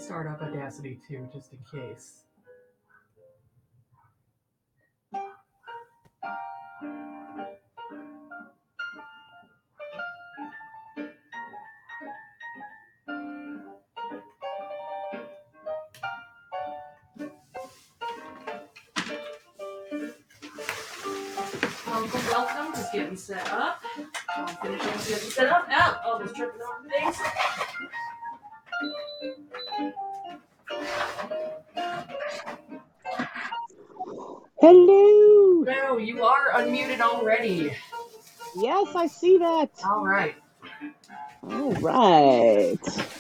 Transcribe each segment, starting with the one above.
start up Audacity too, just in case. Welcome. Just getting set up. I'm finishing getting set up now. Oh, just tripping on things. Hello. No, you are unmuted already. Yes, I see that. All right. All right.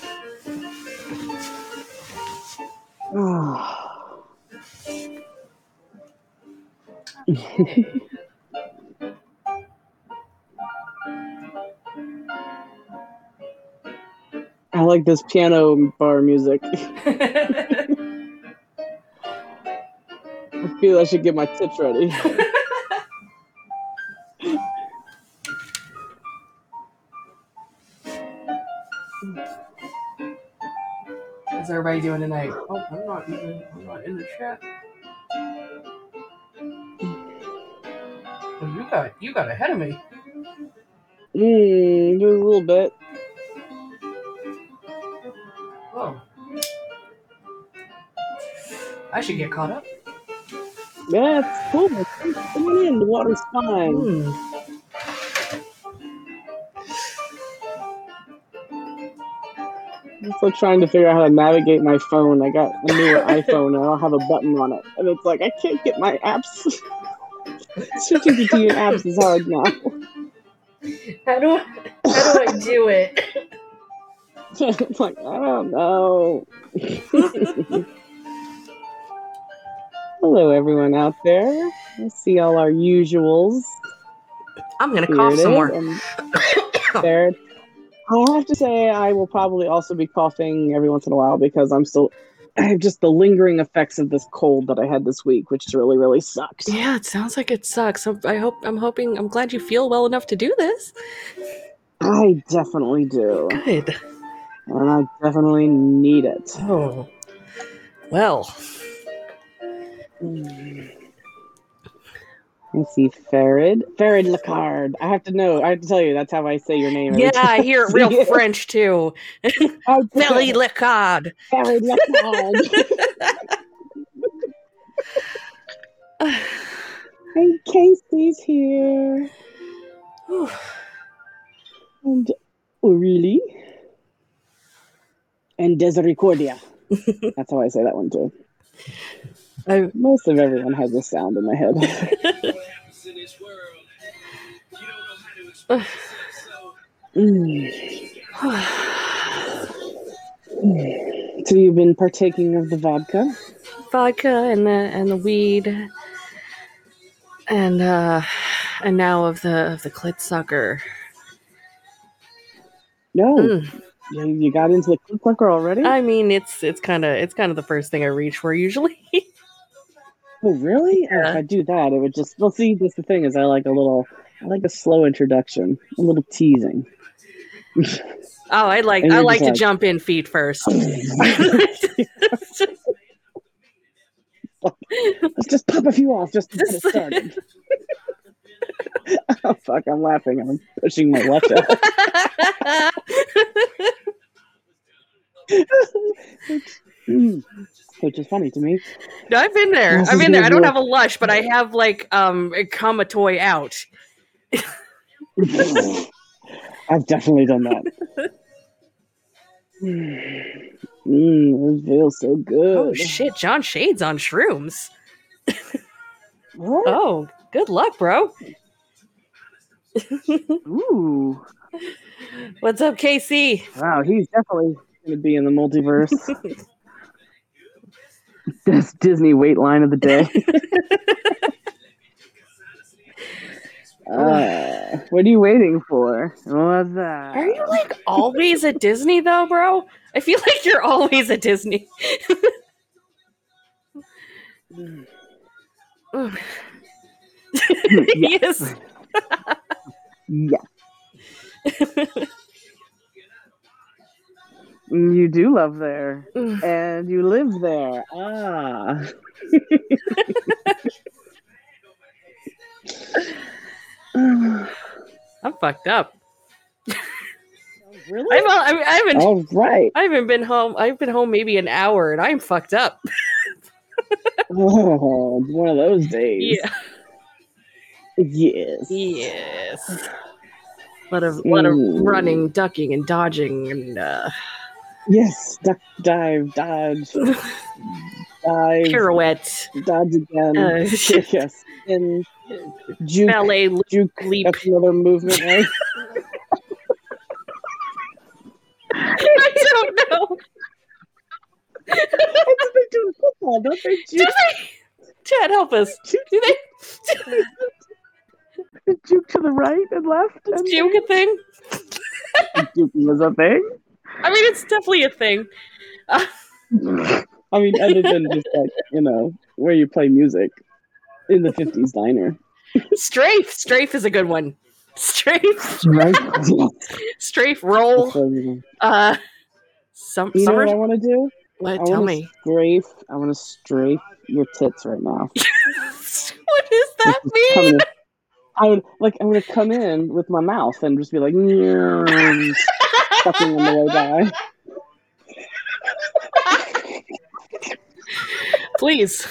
Okay. I like this piano bar music. I feel I should get my tips ready. How's everybody doing tonight? Oh, I'm not in the chat. Well, you got ahead of me. Just a little bit. Whoa. I should get caught up. Yeah, it's cool. Come on in. The water's fine. I'm still trying to figure out how to navigate my phone. I got a newer iPhone and I don't have a button on it. And it's like, I can't get my apps. Switching between apps is hard now. How do I do it? It's like, I don't know. Hello, everyone out there. I see all our usuals. I'm going to cough some more. There. I have to say, I will probably also be coughing every once in a while because I have just the lingering effects of this cold that I had this week, which really, really sucks. Yeah, it sounds like it sucks. I'm glad you feel well enough to do this. I definitely do. Good. And I definitely need it. Oh. Well. I see Farid Lacard. I have to tell you, that's how I say your name. Yeah, I hear it real French too. Farid Lacard. Farid Lacard. And Casey's here. And Aurelie. And Desericordia. That's how I say that one too. Most of everyone has a sound in my head. So you've been partaking of the vodka? Vodka and the weed. And now of the clit sucker. No. You got into the clit sucker already? I mean, it's kind of the first thing I reach for usually. Oh, really? Yeah. If I do that, it would just... Well, see, that's the thing is I like a slow introduction, a little teasing. Oh, I like to jump in feet first. Let's just pop a few off just to get it started. Oh, fuck, I'm laughing. I'm pushing my left out. Which is funny to me. No, I've been there. I don't have a lush, but I have like a comma toy out. I've definitely done that. It feels so good. Oh shit, John Shade's on shrooms. What? Oh, good luck, bro. Ooh. What's up, KC? Wow, he's definitely going to be in the multiverse. This Disney wait line of the day. What are you waiting for? What's that? Are you like always at Disney though, bro? I feel like you're always at Disney. Yes. Yeah. You do love there. And you live there. Ah. I'm fucked up. Really? All right. I haven't been home. I've been home maybe an hour, and I'm fucked up. Oh, it's one of those days. Yeah. Yes. A lot of running, ducking, and dodging, and yes, duck, dive, dodge, dive, pirouette, dodge again. Yes, and juke, ballet, juke. leap. That's another movement, right? I don't know. That's what they do in football, don't they? Juke? Chad, help us. Do they juke to the right and left? Is juke a thing? Juking is a thing? I mean, it's definitely a thing. I mean, other than just like, where you play music in the 50s diner. Strafe is a good one. Strafe. Right? Strafe roll. You know what I want to do? What? Tell me. I want to strafe your tits right now. What does that mean? I'm going to come in with my mouth and just be like, sucking on the way by. Please.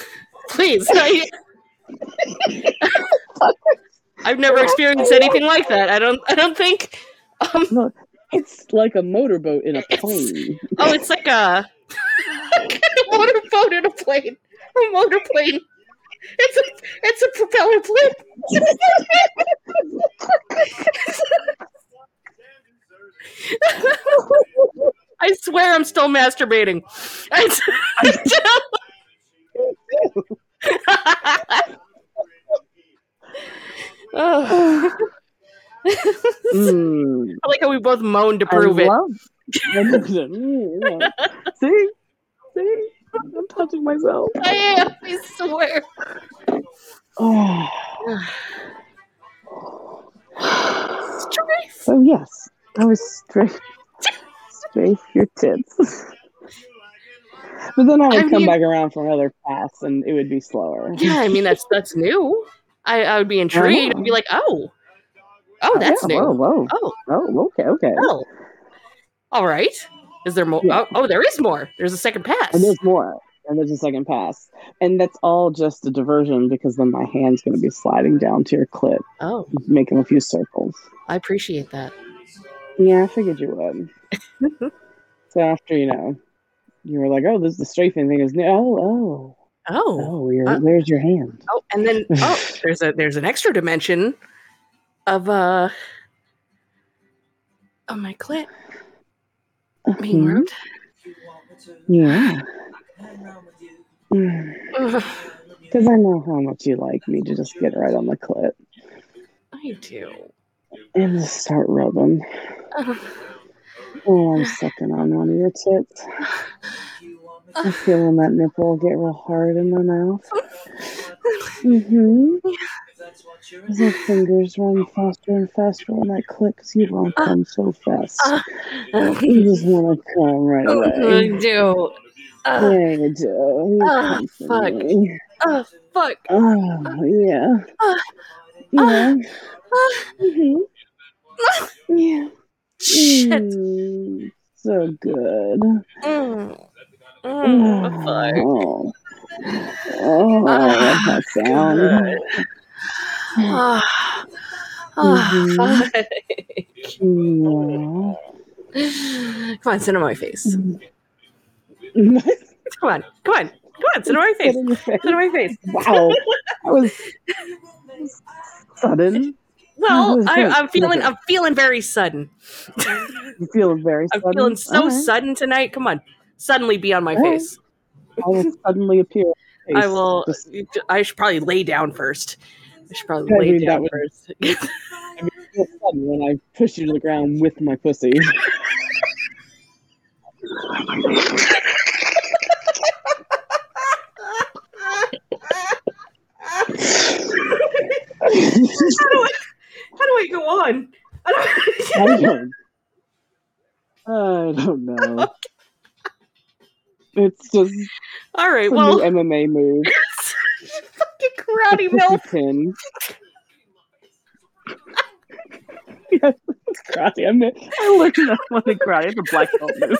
I've never experienced anything like that. I don't think. No, it's like a motorboat in a plane. It's like a motorboat in a plane. A motorplane. It's a propeller plane. I swear I'm still masturbating. I like how we both moaned to prove it. See? I'm touching myself. I am, I swear. Oh. Strafe. Oh, yes. I was strafe your tits. But then I would come back around for another pass, and it would be slower. Yeah, I mean, that's new. I would be intrigued. I'd be like, oh, that's new. Whoa. Oh, okay. Oh. All right. Is there more? Yeah. Oh, there is more. There's a second pass. And there's more. And there's a second pass. And that's all just a diversion because then my hand's going to be sliding down to your clit. Oh. Making a few circles. I appreciate that. Yeah, I figured you would. So after, you were like, oh, this is the strafing thing. Is new. Where's your hand? Oh, and then, there's an extra dimension of my clit. Being rude. Yeah. Because I know how much you like me to just get right on the clit. I do. And just start rubbing. Oh, I'm sucking on one of your tits. I'm feeling that nipple get real hard in my mouth. As my fingers run faster and faster on that clit because you won't come so fast. You just want to come right away. I do. Yeah, you do. Fuck. Fuck. Oh, yeah. Yeah. Yeah. Shit. So good. Fuck. That sound. Fuck. Yeah. Come on, sit on my face. Come on, sit on my face. Sit on my face. Wow, that was sudden. Well, I'm feeling very sudden. You feeling very sudden? I'm feeling so sudden tonight. Come on, suddenly be on my face. I will suddenly appear. I will. I should probably lay down first. Lay down first. It's sudden when I push you to the ground with my pussy. How do I go on? I don't know. It's just All right. a new Well, MMA move. fucking karate Pussy milk. pin. Yes, karate. I learned that one in karate. It's a black belt move.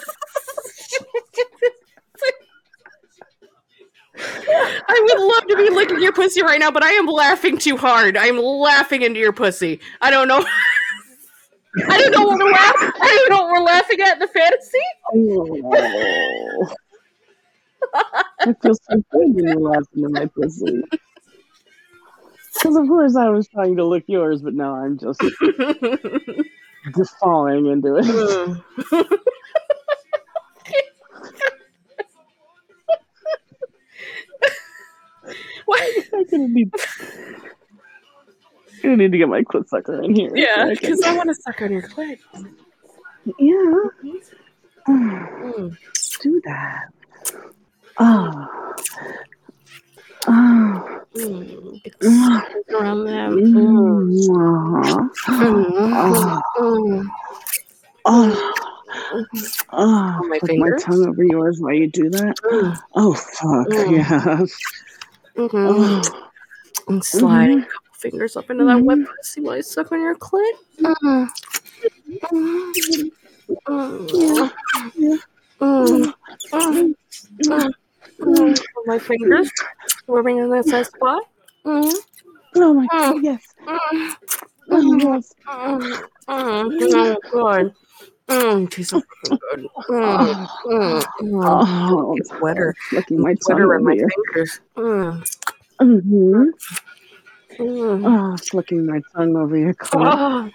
I would love to be licking your pussy right now, but I am laughing too hard. I'm laughing into your pussy. I don't know. I don't know what to laugh. I don't know what we're laughing at in the fantasy. Oh. I feel so good when you're laughing at my pussy. Because of course I was trying to lick yours, but now I'm just falling into it. I'm gonna need to get my clit sucker in here. Yeah, because I want to suck on your clit. Yeah. Do that. Oh. Get around them. My Put finger. My tongue over yours while you do that. Oh fuck yes. I'm sliding a couple fingers up into that wet pussy while I suck on your clit. My fingers rubbing in that side spot. Oh my god, yes. Yes. Oh god. Tastes so fucking good. It's wetter. Licking my It's tongue wetter in over my your. fingers. Flicking my tongue over your clit.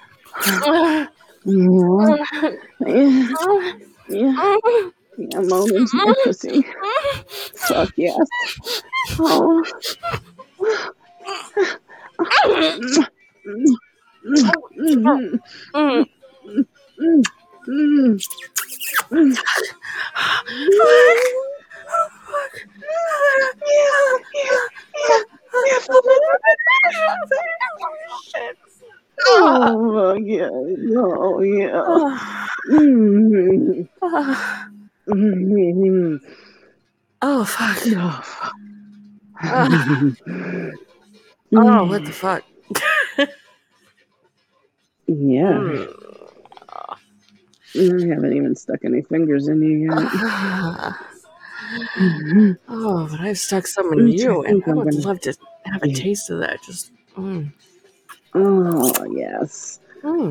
Yeah, moan into my pussy. Fuck yes. Oh. Oh yeah. Oh yeah. Oh fuck. Oh, what the fuck? Yeah. I haven't even stuck any fingers in you yet. Oh, but I've stuck some in you, and I would love to have a taste of that. Just. Oh yes.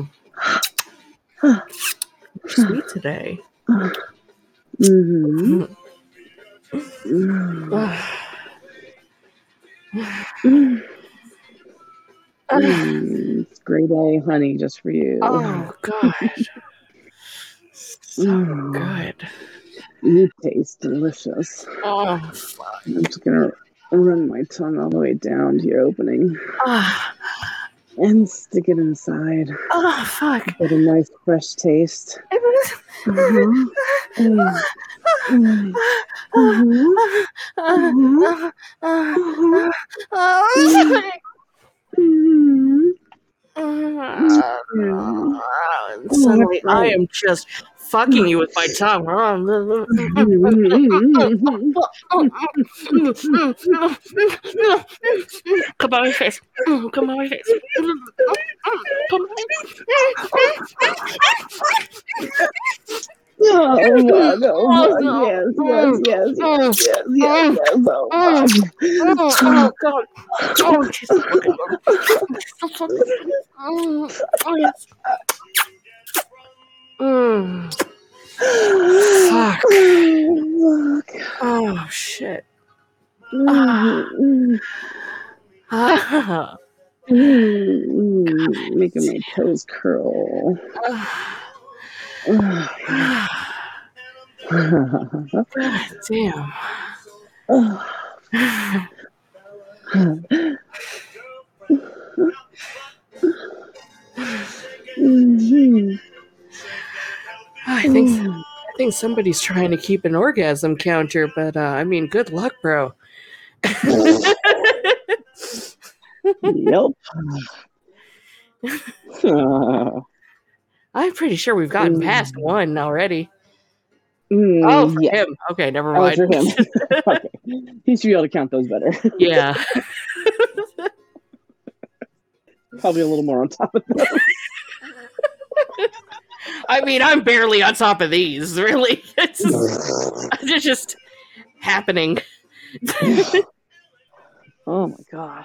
Sweet today. It's grade A honey just for you. Oh god. So good. You taste delicious. Oh fuck. I'm just gonna run my tongue all the way down to your opening. And stick it inside. Oh fuck. Get a nice fresh taste. Suddenly I am just fucking you with my tongue. Come on my face. Come on my face. Come on. Oh god, yes. Oh god. Oh Jesus fucking oh yes. Fuck. Oh shit. Making my toes curl. God damn. I think somebody's trying to keep an orgasm counter, but I mean, good luck, bro. Yep. I'm pretty sure we've gotten past one already. Oh, for Yeah. him. Okay, never Oh, mind. for him. Okay. He should be able to count those better. Yeah. Probably a little more on top of those. I mean, I'm barely on top of these, really. It's just happening. Oh my god.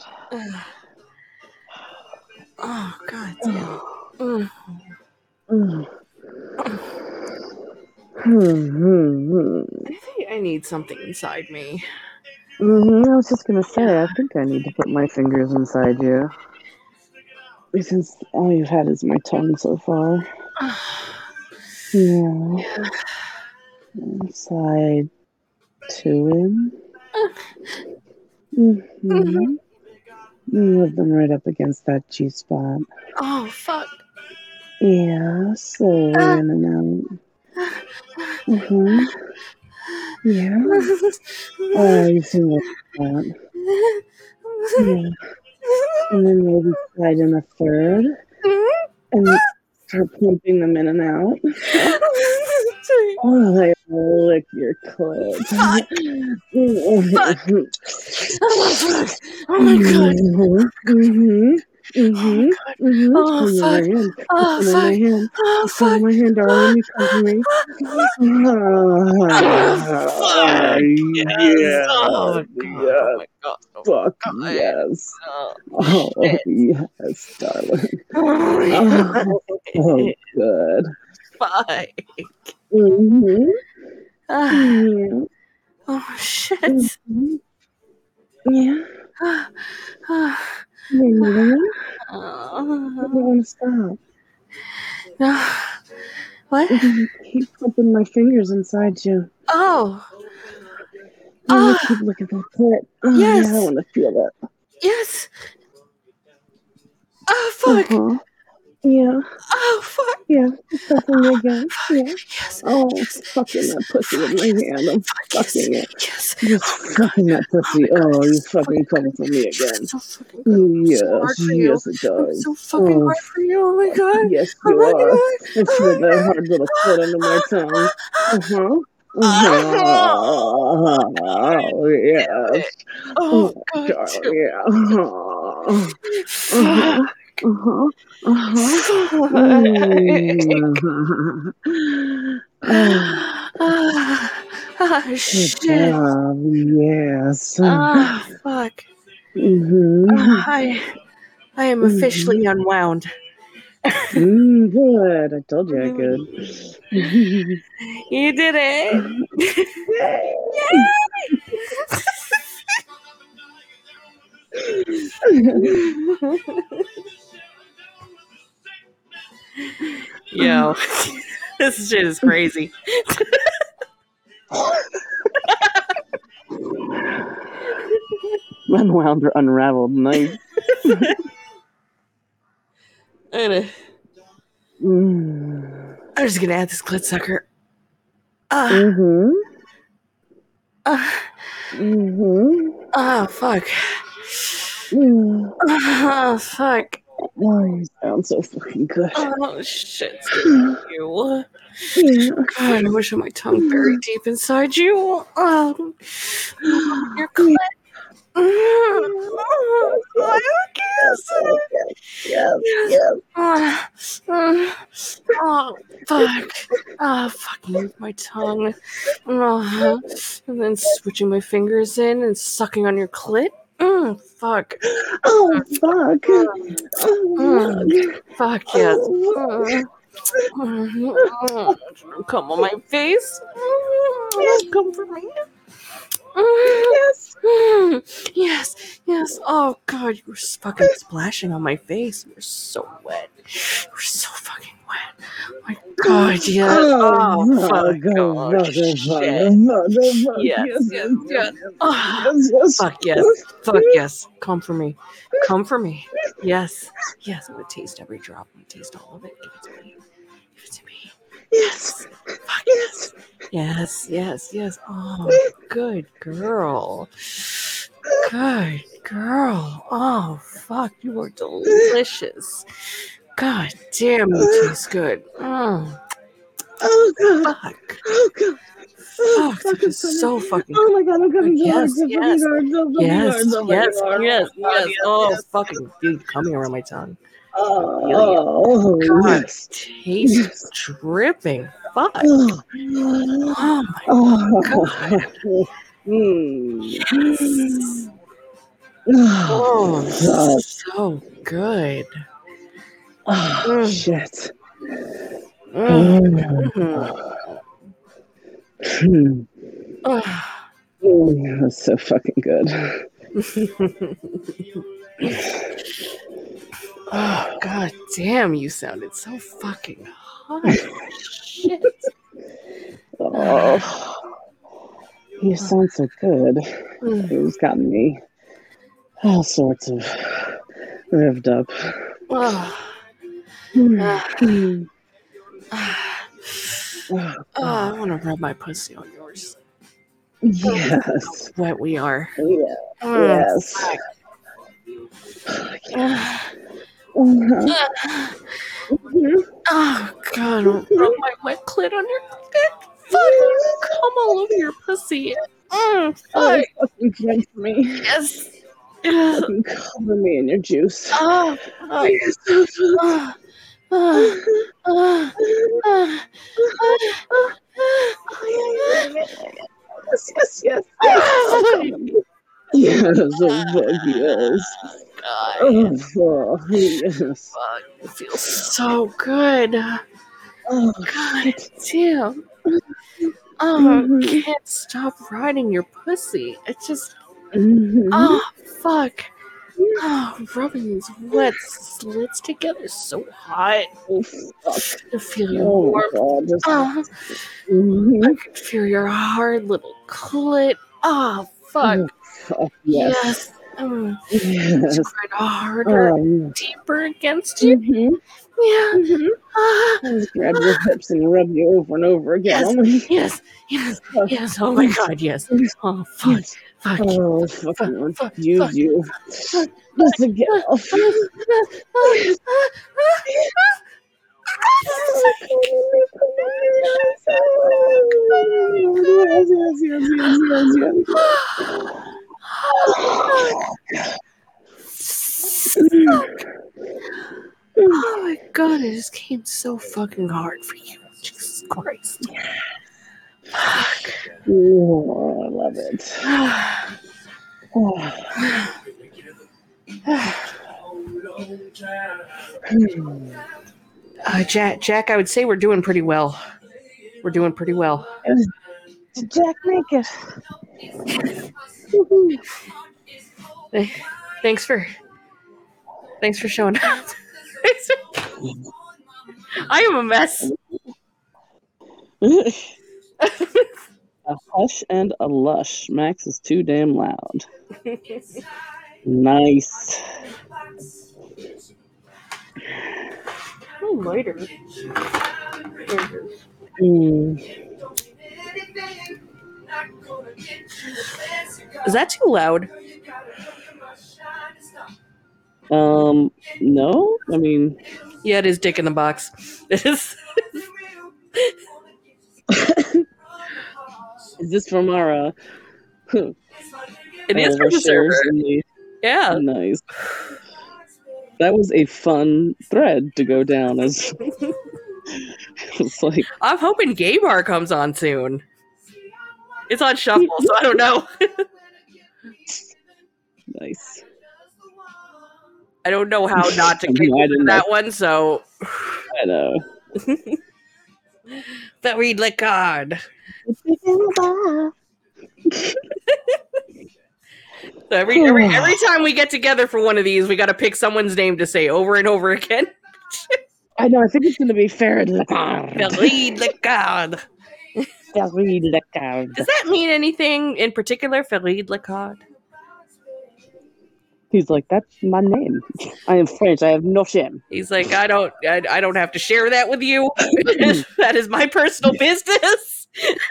Oh, god damn. Mm. I think I need something inside me. I was just gonna say, I think I need to put my fingers inside you. Since all you've had is my tongue so far. Yeah. Inside two in. Rub them right up against that G spot. Oh, fuck. Yeah, slowly in and out. Yeah. Oh, you seem like that. Yeah. And then maybe slide in a third. And start pumping them in and out. Oh, they lick your clit. Fuck. Oh my god. Oh fuck. Oh fuck. My hand. Oh fuck. My hand, darling. You come to me. Yes. Oh my god. Fuck yes. Oh yes, darling. Oh good. Fuck. Oh shit. Yeah. I don't want to stop. What? Keep pumping my fingers inside you. Oh. Keep looking at that clit. Oh, yes. Yeah, I want to feel that. Yes. Oh fuck. Yeah. Oh fuck. Yeah. Fucking me again. Yeah. Yes. Oh, fucking that pussy with my hand. I'm fucking it. Yes. Just fucking that pussy. Oh, you fucking come for me again. So fucking good. Yes, so hard for you. yes it does. I'm so fucking hard for you. Oh my god. Yes, Oh you my are. god. Let's put that hard little foot under my tongue. Oh, yes. Oh god. Darling, yeah. Oh shit. Yes. Oh fuck. I am officially unwound. Good. I told you I could. You did it. Yo, this shit is crazy. Unwound or unraveled knife. I'm just gonna add this clit sucker. Oh fuck. Oh fuck. Oh, you sound so fucking good. Oh shit. Thank you. God, I wish I had my tongue very deep inside you. Your clit. Oh fuck. Oh fucking move my tongue. And then switching my fingers in and sucking on your clit. Fuck. Oh fuck. Fuck yes. Come on my face. Come for me. Yes. Oh god, you were fucking splashing on my face. You were so wet. You were so fucking wet. Oh my god, yes. Oh fuck. God. Shit. Yes. Oh, fuck yes. Fuck yes. Come for me. Yes. I'm gonna taste every drop. I'm gonna taste all of it. Give it to me. Yes. Fuck yes. Yes. Oh, good girl. Oh, fuck. You are delicious. God damn, you taste good. Oh god. Fuck. Oh god. Oh, Fuck, that is so fucking oh my god, I'm coming so hard, Yes, so fucking yes. hard, so fucking Yes, hard, so fucking yes, hard. yes, Oh my god, yes. Oh, yes. fucking dude, coming around my tongue. Oh, God, yes. taste Yes. dripping. Fuck. Oh, Oh my oh. god. Oh, God. so good. Oh, shit. That's so fucking good. Oh, god damn, you sounded so fucking hot. Shit. Oh, you sound so good. It's gotten me all sorts of revved up. I want to rub my pussy on yours. Yes. How wet we are. Yeah. Yes. Oh god, rub my wet clit on your clit. Fuck, come all over your pussy. Fuck. Fucking drink me. Yes. Fucking cover me in your juice. Yes. Yes, oh fuck yes. Oh yes. Fuck, it feels so good. Oh God damn. Oh, I can't stop riding your pussy. It's just oh fuck. Oh, rubbing these wet slits together is so hot. Oh fuck. I feel your Oh warmth. god. I can feel your hard little clit. Oh fuck. Fuck yes. Yes. Yes. It's quite harder, deeper against you. Yeah. Just grab your hips and rub you over and over again. Yes. Yes. Oh my god, yes. Oh fuck. Fuck. Oh fucking use you. Just to get off. Oh my god, it just came so fucking hard for you. Jesus Christ. Fuck. Oh, I love it. Jack, I would say we're doing pretty well. We're doing pretty well. Did Jack make it? Thanks for showing up. I am a mess. A hush and a lush. Max is too damn loud. Nice. Oh, lighter. Is that too loud? No. I mean, yeah, it is Dick in the Box. It is. Is this from our? It is from the server. Yeah. Nice. That was a fun thread to go down. As it's like, I'm hoping Gay Bar comes on soon. It's on shuffle, so I don't know. Nice. I don't know how not to get that one, so I know. Very Licard. So every time we get together for one of these, we got to pick someone's name to say over and over again. I know. I think it's going to be Farid Licard. Farid Licard. Farid Licard. Does that mean anything in particular, Farid Licard? He's like, that's my name. I am French. I have no shame. He's like, I don't have to share that with you. That is my personal business.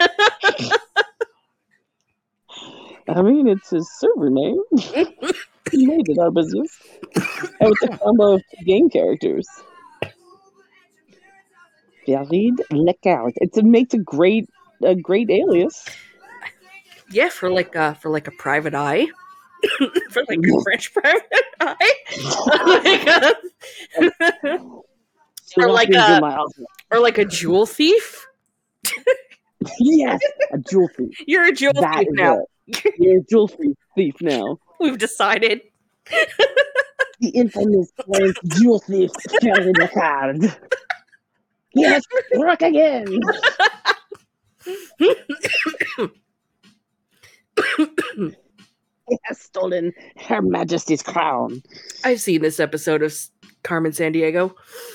I mean, it's his server name. He made it our business. And it's a combo of game characters. Farid Lecard. It makes a great alias. Yeah, for like a private eye. For like a French private eye. Or like a jewel thief. Yes, a jewel thief. You're a jewel thief now. You're a jewel thief now. We've decided. The infamous French jewel thief, Farid Lecard. He has struck again. He has stolen Her Majesty's crown. I've seen this episode of Carmen Sandiego.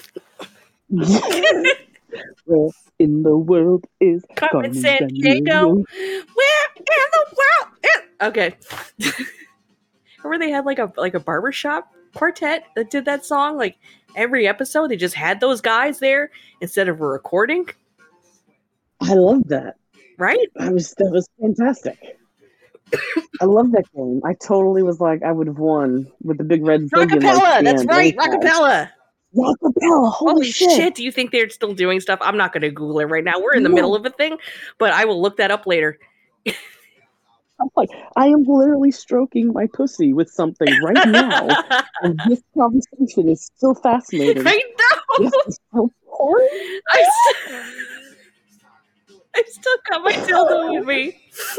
Where in the world is Carmen Sandiego? Where in the world is... Okay. Remember they had like a barbershop quartet that did that song? Like every episode they just had those guys there instead of a recording. I love that. Right? That was fantastic. I love that game. I totally was like, I would have won with the big red boogie. Rockapella! That's right, Rockapella! Rockapella! Holy shit! Do you think they're still doing stuff? I'm not going to Google it right now. We're in the middle of a thing, but I will look that up later. I'm like, I am literally stroking my pussy with something right now, and this conversation is still fascinating. I know! This is so boring. I still got my dildo with me.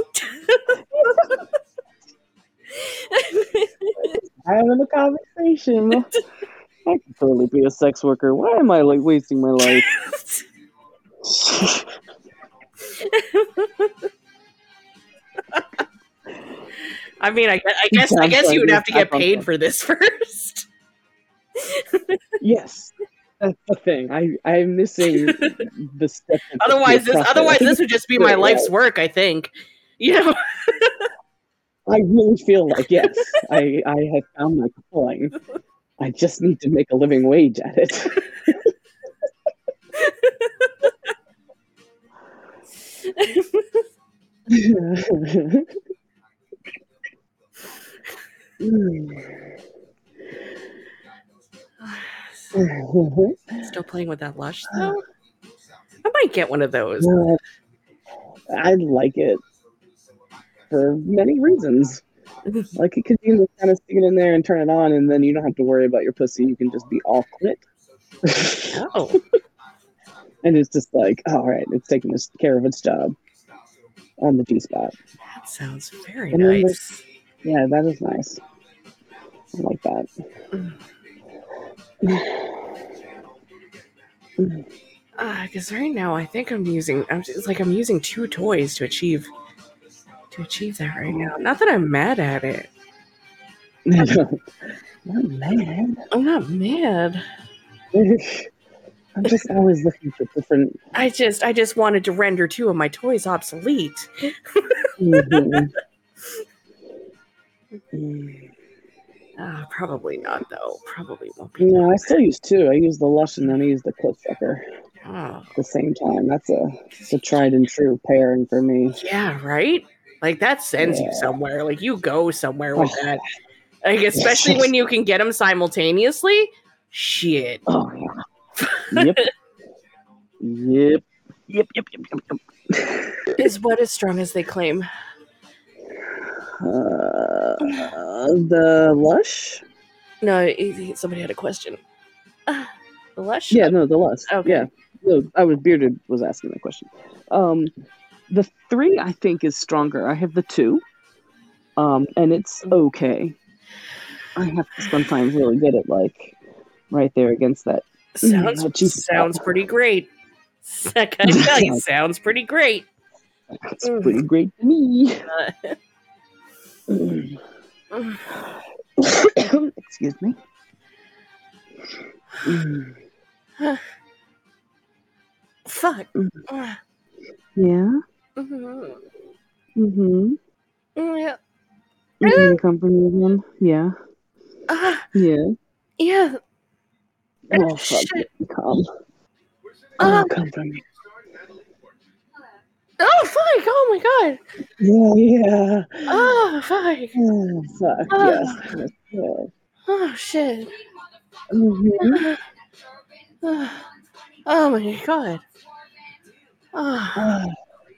Having a conversation. I could totally be a sex worker. Why am I like wasting my life? I mean, I guess you would have to get paid for this first. Yes. That's the thing. I'm missing the step. Otherwise, this would just be my life's work. I think, you know. I really feel like yes, I have found my calling. I just need to make a living wage at it. Still playing with that Lush though? I might get one of those. I like it for many reasons. Like it because you can just kind of stick it in there and turn it on, and then you don't have to worry about your pussy. You can just be all clit. Oh. And it's just like, all right, it's taking care of its job on the G-spot. That sounds very nice. Yeah, that is nice. I like that. Because right now I think I'm using two toys to achieve that right now. Not that I'm mad at it. Not mad. I'm not mad. I'm just always looking for different. I just wanted to render two of my toys obsolete. Probably not though. Probably won't be. No, I still use two. I use the Lush and then I use the Clit Sucker at the same time. That's a tried and true pairing for me. Yeah, right? Like that sends you somewhere. Like you go somewhere with that. Like especially when you can get them simultaneously. Shit. Oh yeah. Yep. Is what as strong as they claim? The Lush? No, somebody had a question. The Lush? Yeah, no, the Lush. Okay. Yeah. No, Bearded was asking that question. The 3 I think is stronger. I have the 2. And it's okay. I have to sometimes really get it like right there against that. Sounds pretty great. I gotta tell you, sounds pretty great. It's pretty great to me. Excuse me. Fuck. Yeah. Yeah. You gonna come for me again? Yeah. Yeah. Yeah. Oh fuck! Come. Come for me. Oh fuck! Oh my god! Yeah. Oh fuck! Oh fuck! Yes. Oh shit! Oh my god. Ah,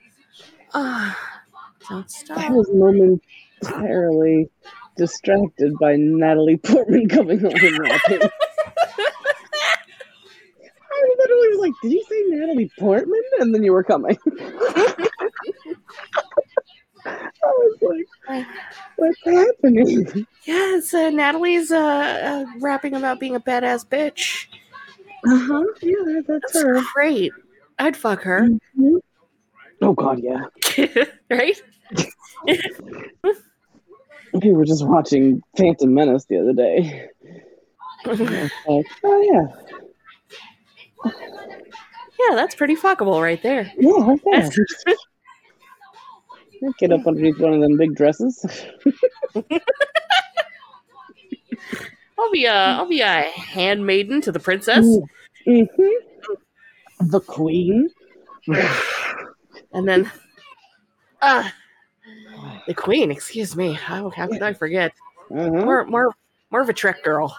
don't I stop. was momentarily distracted by Natalie Portman coming on and rapping. I literally was like, "Did you say Natalie Portman?" And then you were coming. I was like, "What's happening?" Yes, Natalie's rapping about being a badass bitch. Yeah, that's That's her. great. I'd fuck her. Mm-hmm. Oh God, yeah. Right? We were just watching Phantom Menace the other day. And I was like, oh yeah, Yeah, that's pretty fuckable right there. yeah, right there. Get up underneath one of them big dresses. I'll be a handmaiden to the princess. The queen. And then the queen, excuse me. How could I forget? More of a Trek girl.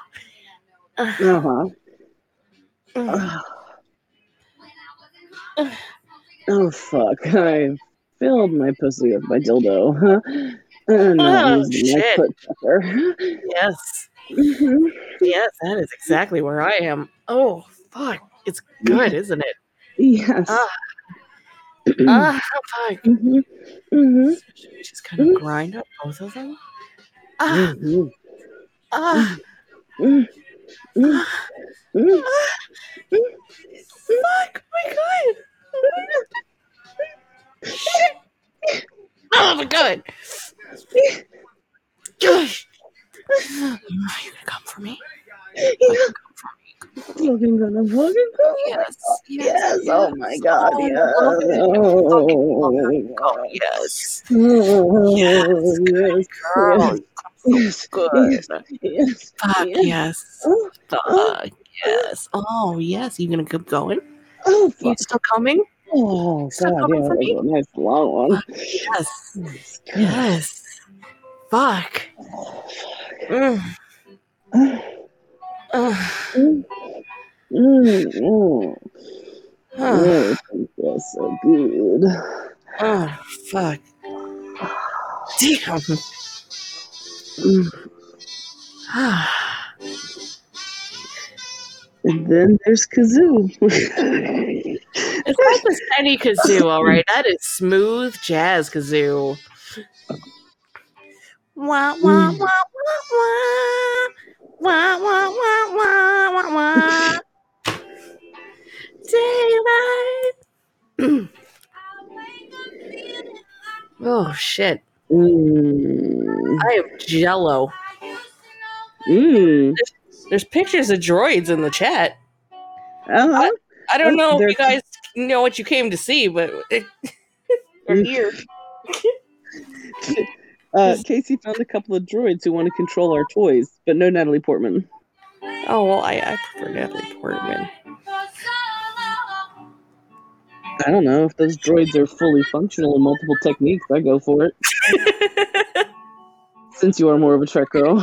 Oh fuck! I filled my pussy with my dildo. Now I'm using my Shit. foot sucker. Yes. Yes, that is exactly where I am. Oh fuck. It's good, isn't it? Yes. Fuck. Just kind of grind up both of them. Fuck, oh my god. Shit. Oh my god. Gosh. You're gonna come for me? Fucking gonna fucking go. Yes. Oh my god. Oh, Yes. I love it. Oh, Yes. yes. Good girl. Yes. Good. Yes. Fuck yes. Fuck yes. Oh yes. You gonna keep going? Oh, fuck. You still coming? Oh Still god, coming yeah, for that me? was a nice long one. Yes. Yes. Fuck. Mm. Oh, that's so good. Oh, fuck. Damn. And then there's Kazoo. It's not just any kazoo, all right. That is smooth jazz kazoo. Wah wah wah wah wah wah wah wah wah wah. Daylight. Oh shit! I am jello. There's pictures of droids in the chat. I don't know if you guys know what you came to see, but we're here. Casey found a couple of droids who want to control our toys, but no Natalie Portman. Oh well, I prefer Natalie Portman. I don't know if those droids are fully functional in multiple techniques. I go for it. Since you are more of a Trek girl.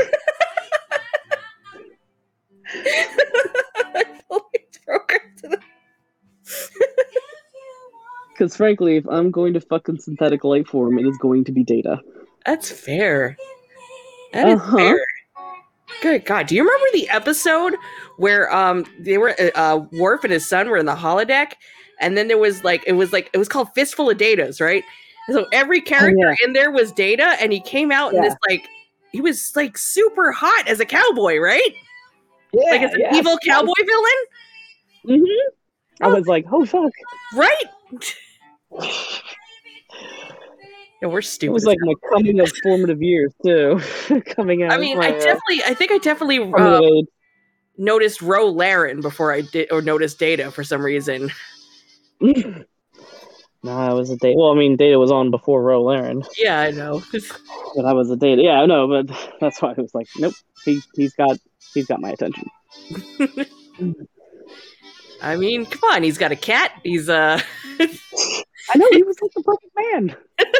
Because frankly, if I'm going to fucking synthetic life form, it is going to be Data. That's fair. That is fair. Good God. Do you remember the episode where they were Worf and his son were in the holodeck, and then there was it was called Fistful of Datas, right? And so every character in there was Data, and he came out in this he was super hot as a cowboy, right? Yeah, as an evil cowboy villain. I was like, oh fuck. Right? Yeah, we're stupid. It was like my coming of formative years too. Coming out. I mean, I think I definitely noticed Ro Laren before I did or noticed Data for some reason. No, it was a Data. Well, I mean, Data was on before Ro Laren. Yeah, I know. But I was a Data. Yeah, I know, but that's why I was like, nope, he's got my attention. I mean, come on, he's got a cat. He's I know, he was like the perfect man.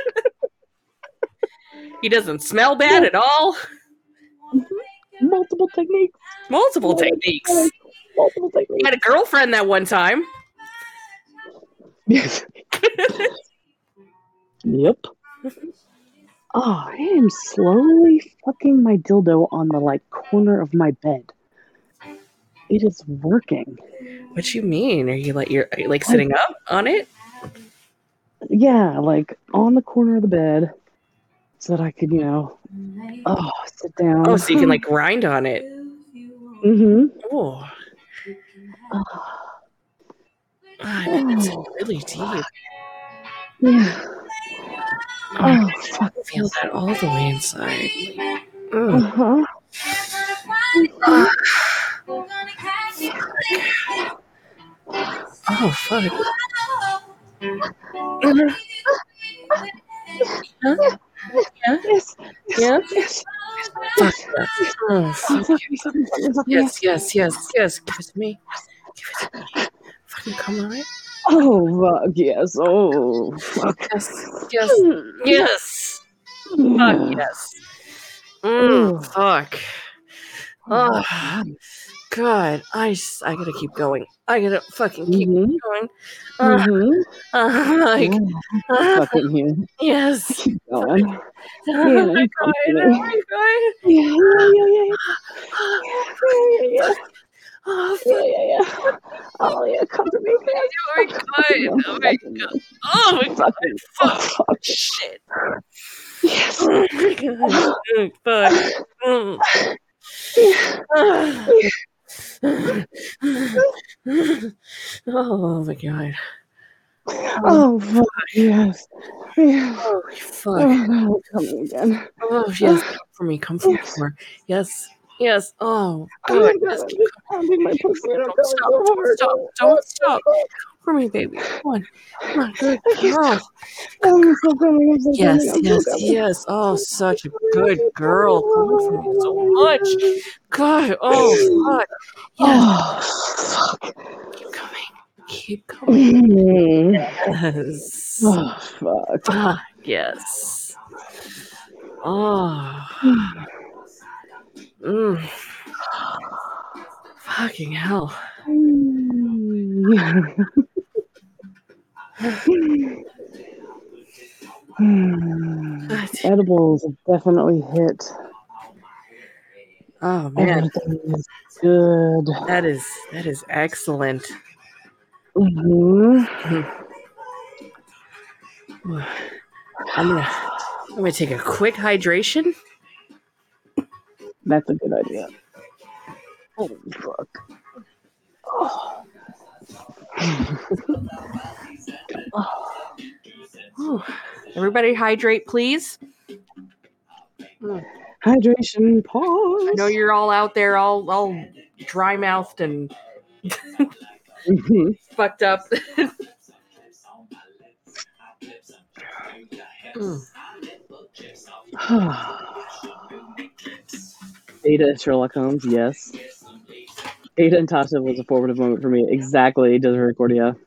He doesn't smell bad at all. Multiple techniques. Multiple techniques. multiple techniques. You had a girlfriend that one time. Yes. Yep. Oh, I am slowly fucking my dildo on the like corner of my bed. It is working. What you mean? Are you like sitting up on it? Yeah, like on the corner of the bed, so that I could, sit down. Oh, so you can like grind on it. Mm-hmm. Oh, it's really deep. Yeah. Oh, fuck. I feel that all the way inside. Uh-huh. Oh, fuck. Huh? Yeah? Yes. Yeah? Yes. Fuck yes. Oh, fuck. Yes. Yes. Give it to me. Fucking come on. Oh, fuck. Yes. Oh, fuck. Yes. Fuck yes. Fuck. Oh, God. I gotta keep going. I gotta fucking keep going. Fucking here. Yes. Keep going. Yeah. Oh, fuck. Yeah. Oh, yeah, come to me. Oh my God. Fuck. Shit. Yes. Oh my God. Fuck. Oh my God. Oh, fuck. Yes. Yeah. Oh, fuck. Oh, no, coming again. Oh, yes. Come for me more. Yes. Oh, good. Yes, keep pounding my pussy. Don't stop. Come for me, baby. Come on. Good girl. I'm so coming. Yes. Oh, such a good girl. Coming for me so much. God. Oh, fuck. Yes. Oh, fuck. Keep coming. Yes. Oh, fuck. Yes. Oh. Fucking hell. Edibles have definitely hit. Oh man, everything is good. That is excellent. Mm-hmm. I'm gonna take a quick hydration. That's a good idea. Holy fuck. Everybody hydrate, please. Hydration pause. I know you're all out there all dry mouthed and fucked up. Ada Sherlock Holmes, yes. Ada and Tasha was a formative moment for me. Exactly, Misericordia.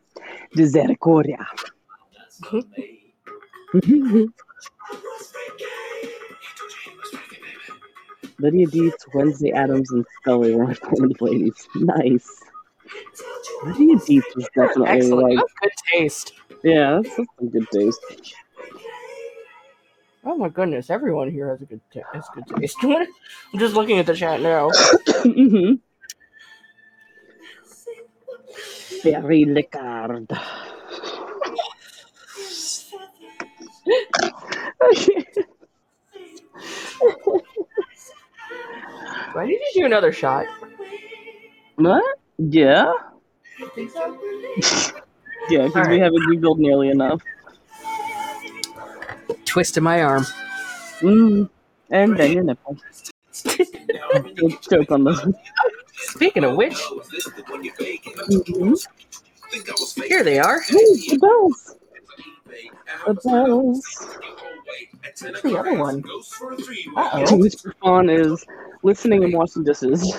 Lydia Dietz, Wednesday Addams, and Scully were my formative ladies. Nice. Lydia Dietz was definitely excellent. That's good taste. Yeah, that's some good taste. Oh my goodness, everyone here has good taste. I'm just looking at the chat now. Very Licard. Do I need to do another shot? What? Yeah. You think so? Yeah, because we haven't giggled nearly enough. Twisting my arm. And then your nipple. Choke on those. Speaking of which, here they are. The bells. The bells. What's the other one? Mr. Fawn is listening and washing dishes.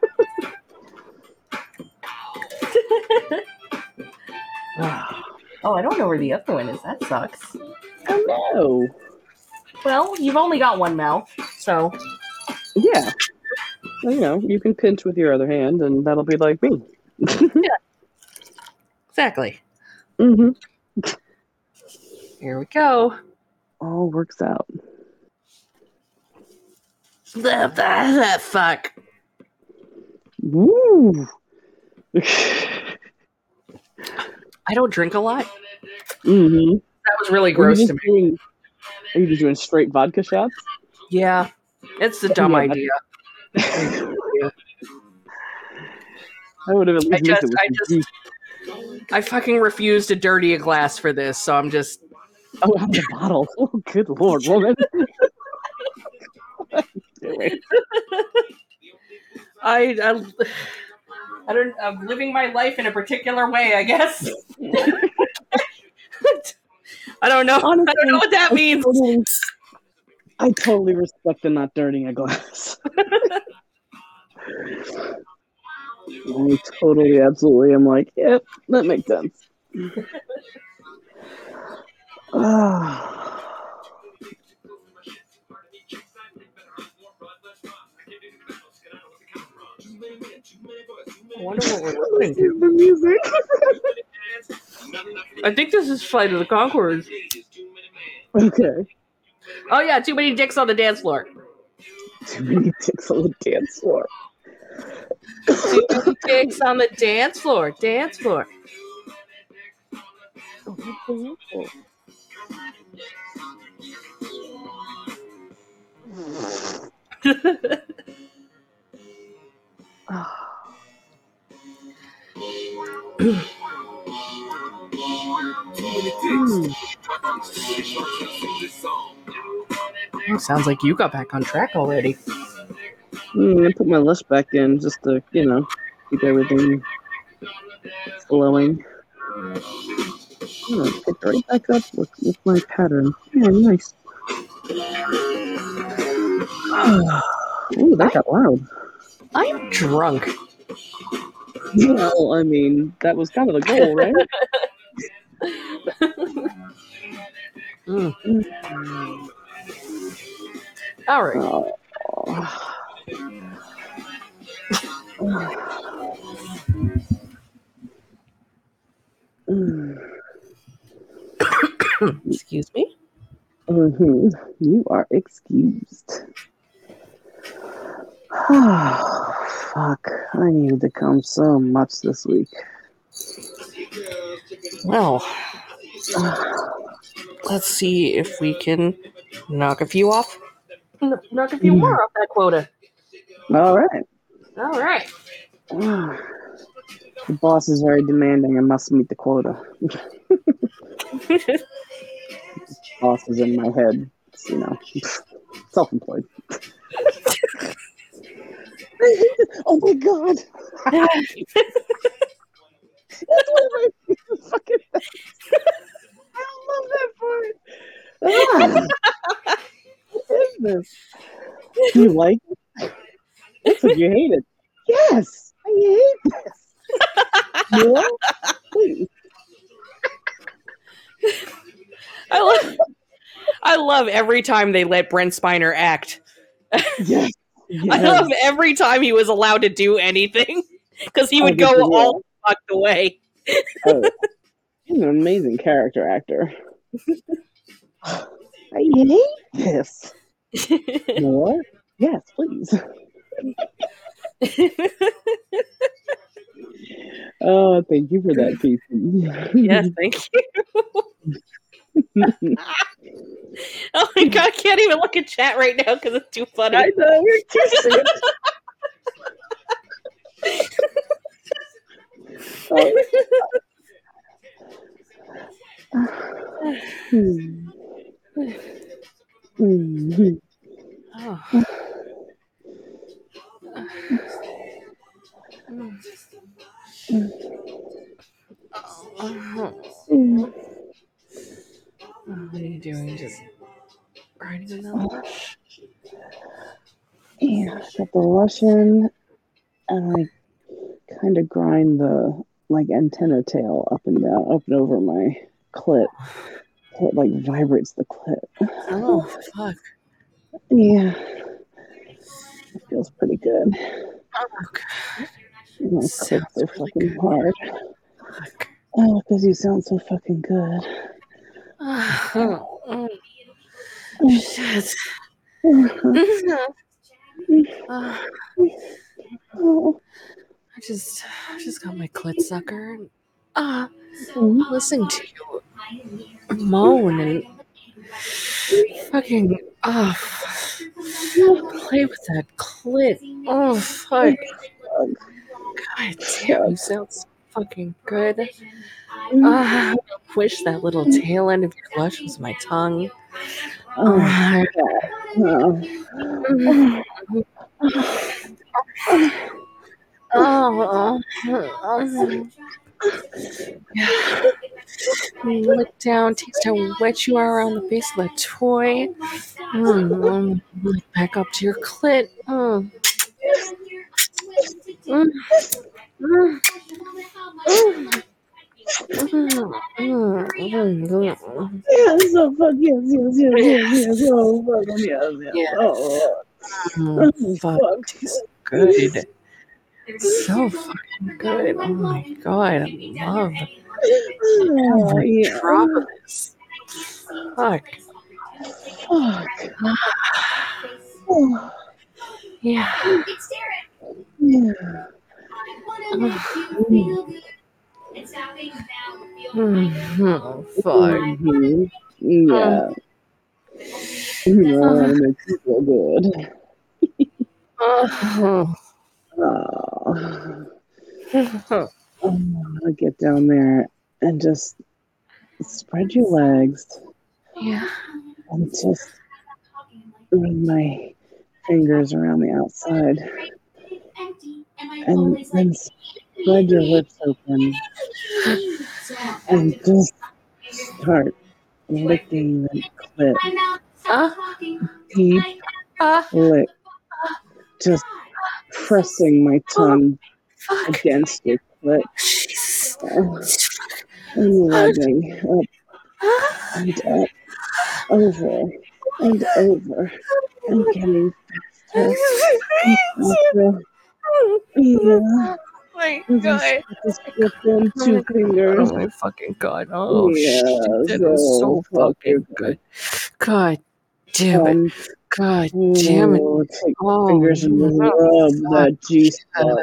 Oh, I don't know where the other one is. That sucks. Oh no. Well, you've only got one mouth, so. Yeah. you can pinch with your other hand, and that'll be like me. Yeah. Exactly. Mm-hmm. Here we go. All works out. Fuck. Woo! I don't drink a lot. Mm-hmm. That was really gross to me. Are you just doing straight vodka shots? Yeah. It's a dumb idea. I would have at least mixed it with juice. I fucking refuse to dirty a glass for this, so I'm just... Oh, out of the bottle. Oh, good Lord, woman. I'm living my life in a particular way, I guess. I don't know. Honestly, I don't know what that means. I totally respect the not dirtying a glass. I totally, absolutely am like, yep, that makes sense. I wonder what we're listening to. The music. I think this is Flight of the Conchords. Okay. Oh yeah, too many dicks on the dance floor. Too many dicks on the dance floor. Too many dicks on the dance floor. Dance floor. Sounds like you got back on track already. I put my list back in just to, keep everything flowing. Pick right back up with my pattern. Yeah, nice. Ooh, that got loud. I'm drunk. Well, I mean, that was kind of the goal, right? All right. Excuse me? Mm-hmm. You are excused. Fuck. I needed to come so much this week. Well, let's see if we can knock a few off. Knock a few more off that quota. All right. All right. The boss is very demanding and must meet the quota. Boss is in my head. It's, self-employed. Oh my god! That's one of my fucking things. I love that part. What is this? Do you like it? Looks like you hate it. Yes, I hate this. More? Please. I love every time they let Brent Spiner act. Yes. I love every time he was allowed to do anything because he would go all fucked away. He's an amazing character actor. I hate this. More? Yes, please. Oh, thank you for that, PC. Yes, thank you. Oh my god, I can't even look at chat right now because it's too funny. I know, we're kissing. What are you doing? Just grinding another brush? Yeah, I got the Russian, and I kind of grind the antenna tail up and down, up and over my clit. So it vibrates the clit. Oh fuck! Yeah, I feel feels pretty good. Oh, God. My Sounds clit's so really fucking good. hard. Fuck. Oh, because you sound so fucking good. Shit. I just got my clit sucker. Listening to you moan and fucking play with that clit. Oh fuck! God damn, you sound so fucking good. I wish that little tail end of your blush was my tongue. Look down, taste how wet you are around the base of that toy. Look back up to your clit. Yes, oh fuck, yes. Oh fucking yes. Oh, Fuck, tastes good. So fucking good. Oh my god, I love every drop of this. Fuck. Yeah. Fuck. Yeah. No, it makes me feel good. I'll get down there and just spread your legs. Yeah. And just run my fingers around the outside. And then spread your lips open. And just start licking the clit. Deep lick. Just pressing my tongue against your clit. And rubbing up and up, over and over, and getting faster and faster. Yeah. My And god. just put them 2 fingers. Oh my fucking god. Oh Yeah, shit. That was so fucking good. God damn it. God damn it. Take your fingers and rub that G spot.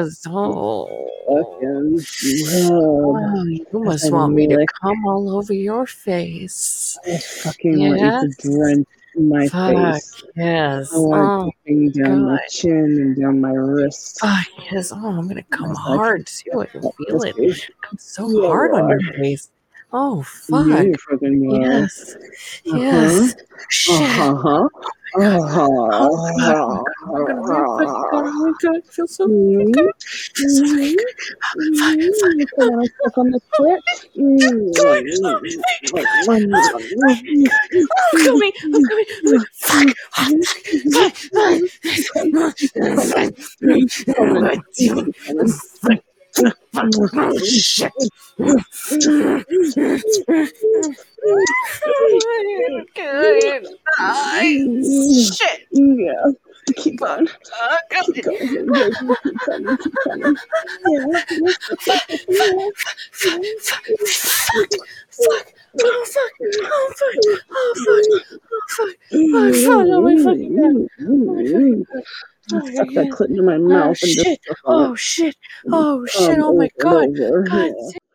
Fucking rub. You must want me to come all over your face. I fucking want you to drench my face. Yes. I want it down my chin and down my wrist. Yes. Oh, I'm gonna come hard. See what you feel it. Come so hard on your face. Oh fuck. Yeah, fucking yes. Yes. Shit. Oh my god, I feel so good. Fuck. Fuck on the clit. I'm coming. Fuck. Shit. Good. Shit. Yeah. Keep on. Keep going. Keep coming. Yeah. Fuck. Oh my fucking god. Stuck that clit into my mouth and just Oh shit. Oh my god. God.